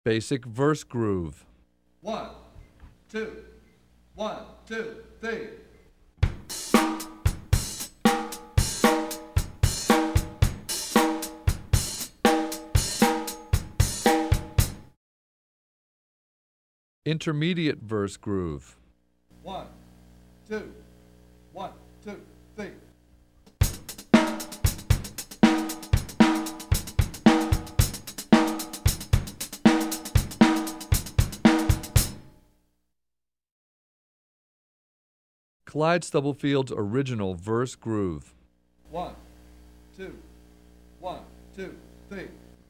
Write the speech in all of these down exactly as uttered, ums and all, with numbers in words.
Basic verse groove. One, two, one, two, three. Intermediate verse groove. One, two, one, two, three. Clyde Stubblefield's original verse groove. One, two, one, two, three.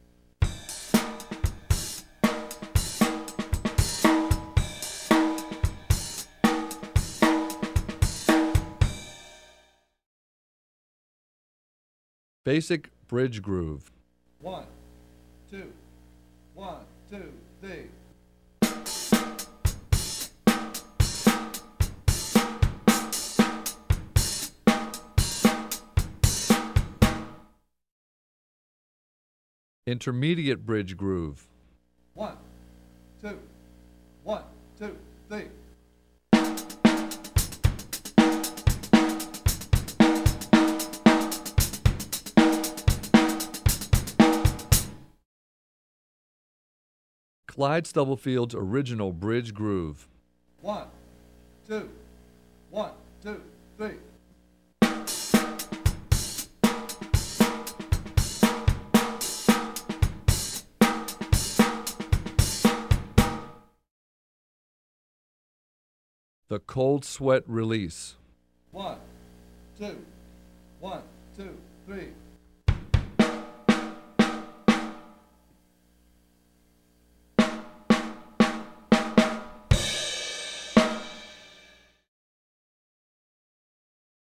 Basic bridge groove. One, two, one, two, three. Intermediate bridge groove. One, two, one, two, three. Clyde Stubblefield's original bridge groove. One, two, one, two, three. The cold sweat release. One, two, one, two, three.